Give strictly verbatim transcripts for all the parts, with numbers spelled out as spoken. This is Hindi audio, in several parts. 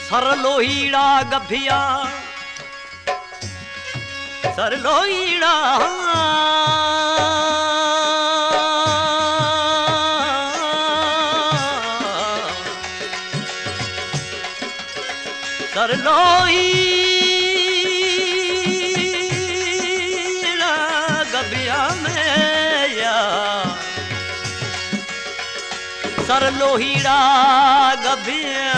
सर लोहीड़ा गभिया सर लोहीड़ा सर लोहीड़ा गभिया में या सर लोहीड़ा गभिया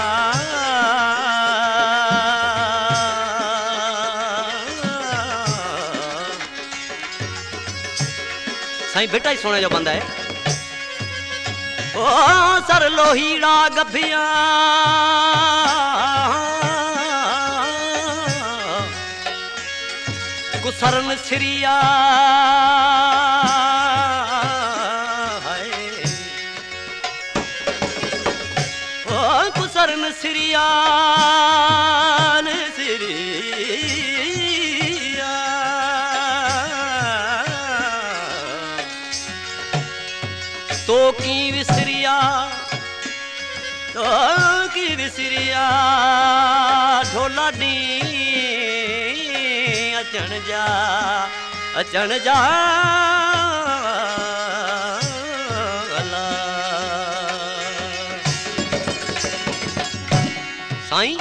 साईं बेटा ही सोने जो बंदा है ओ सर लोहीड़ा गभिया कुसरन सिरिया ओ कुसरन सिरिया सिरिया तो की विसरिया तो की विसरिया ढोला डी अचण जा अचण जा साईं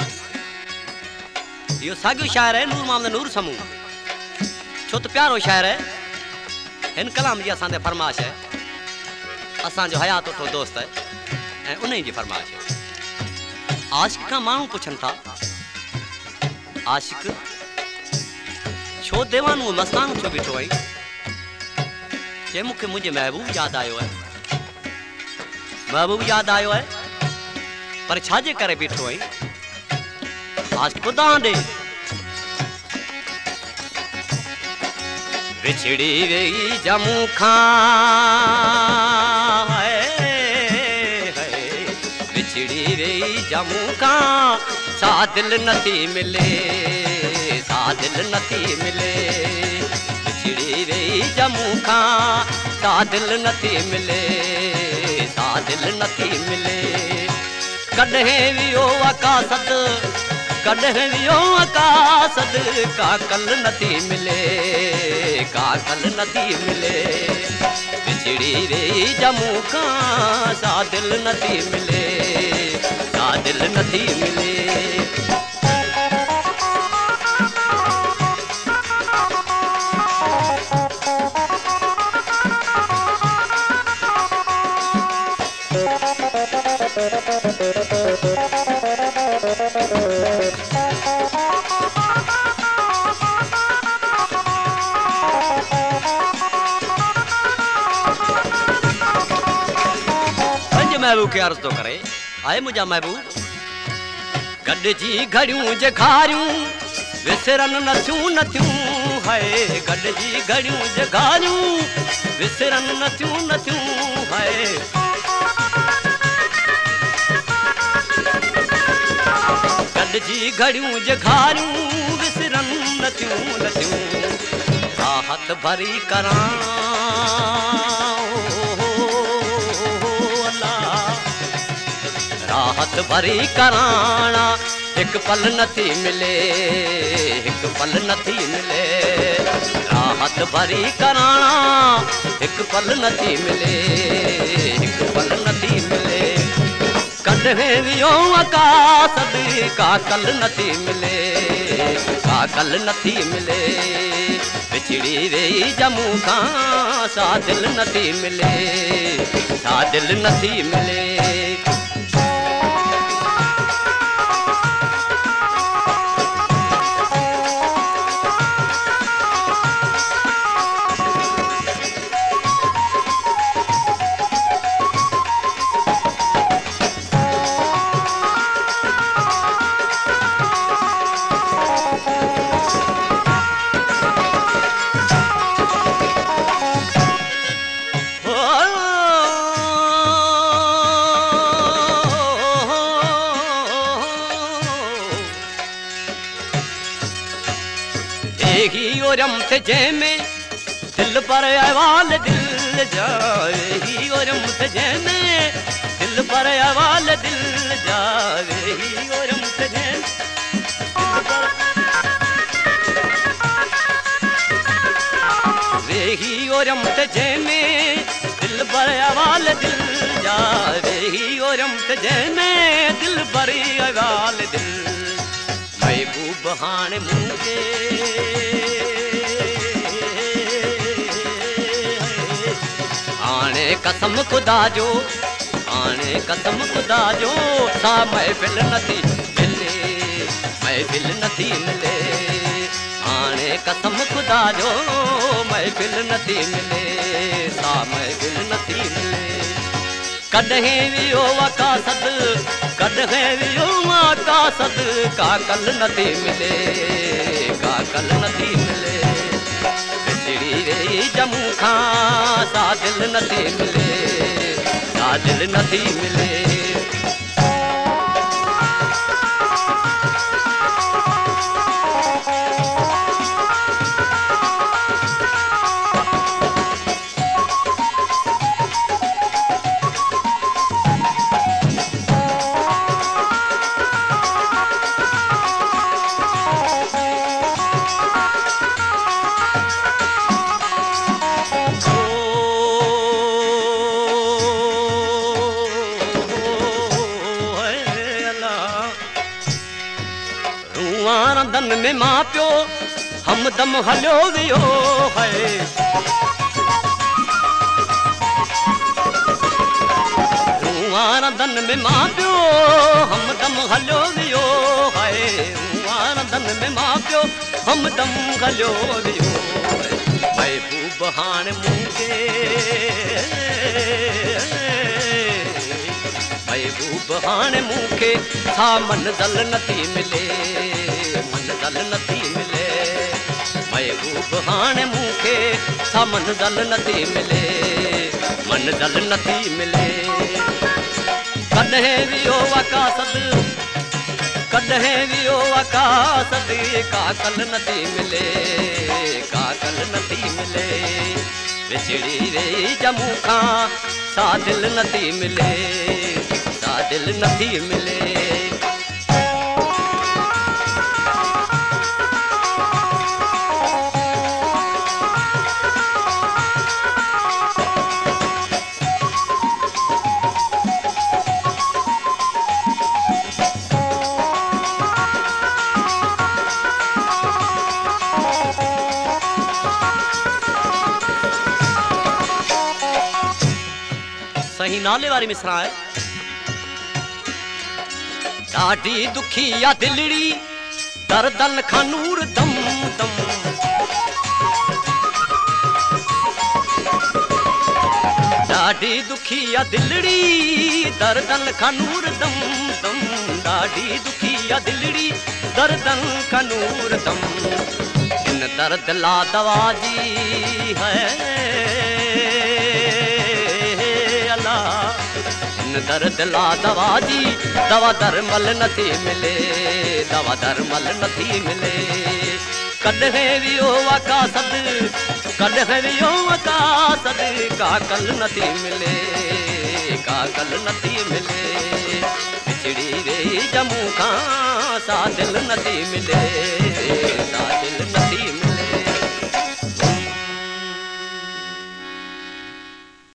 यो साॻियो शायर है नूर मोहम्मद नूर समूह छो त प्यारो शायर है हिन कलाम जी असां ते फरमाइश है असांजो हयात उठो दोस्त है ऐं उन जी फरमाइश है आशिक खां माण्हू पुछनि था आशिक छो देवानू मस्तान छो बीठो आई जे मूंखे मुंहिंजे महबूब यादि आयो है महबूब यादि आयो है पर छाजे करे बीठो आई आशिक ॿुधां ॾे विछड़ी वेई जमू खां विछड़ी वेई जमू खां सा दिल नथी मिले सा दिल नथी मिले विछड़ी वेई जमू खां सा दिल नथी मिले सा दिल नथी मिले कॾहिं वियो अकासद कॾहिं वियो अकासद का कल नथी मिले का कल नथी मिले विछड़ी वेई जमू खां सा दिल नथी मिले सा दिल नथी मिले महबूब के अर्ज तो करे आए मुझा महबूब गॾजी घड़ियूं जखारियूं विसरन नथियूं नथियूं है गॾजी घड़ियूं जखारियूं विसरन नथियूं नथियूं है गॾजी घड़ियूं जखारियूं विसरन नथियूं नथियूं राहत भरी करां राहत भरी कराना एक पल नथी मिले एक पल नथी मिले राहत भरी कराना एक पल नथी मिले एक पल नथी मिले कॾहिं वियो अकासद का कल नथी मिले का कल नथी मिले विछड़ी वेई जमू खां सा दिल नथी मिले सा दिल नथी मिले ओरम थे जैमे दिल पर अवाल दिल जावे ही ओरम थे जैमे दिल पर अवाल दिल जावे ही ओरम थे ओरम ते जंहिंमें दिल बर अवाल दिल जा वेही ओरम ते जंहिंमें दिल बर अवाल दिल महबूब हाणे मुंहिंजे हाणे कसम ख़ुदा जो हाणे कसम ख़ुदा जो सा महफ़िल नथी मिले महफ़िल नथी मिले हाणे कसम ख़ुदा जो महफ़िल नथी मिले सा महफ़िल नथी मिले कॾहिं वियो वकासत कॾहिं वियो वकासत का कल नथी मिले का कल नथी मिले विछड़ी वई जम्मू खां सा दिल नथी मिले सा दिल नथी मिले रंधन में मां पियो हमदम हलियो वियो है रंधन में मां पियो हमदम हलियो वियो है रंधन में मां पियो हमदम हलियो वियो महबूब हाणे मुंहिंजे महबूब हाणे मूंखे छा मंज़िल नथी मिले मंज़िल नथी मिले महबूब हाणे मूंखे छा मंज़िल नथी मिले मंज़िल नथी मिले कॾहिं वियो वकासत कॾहिं वियो वकासत का कल नथी मिले का कल नथी मिले विछड़ी वई जम्मू खां सा दिल नथी मिले सा दिल नथी मिले सही नाले वारी मिसरा है ॾाढी दुखी या दिलड़ी दर्दन खां नूर दम दम ॾाढी दुखी या दिलड़ी दर्दन खां नूर दम दम ॾाढी दुखी या दिलड़ी दर्दन खां नूर दम इन दर्द ला दवा जी है दर्द ला दवा जी दवा दरमल नथी मिले दवा दरमल नथी मिले कॾहिं वियो वकासत कॾहिं वियो वकासत का कल नथी मिले का कल नथी मिले विछड़ी वई जम्मू खां सा दिल नथी मिले सा दिल नथी मिले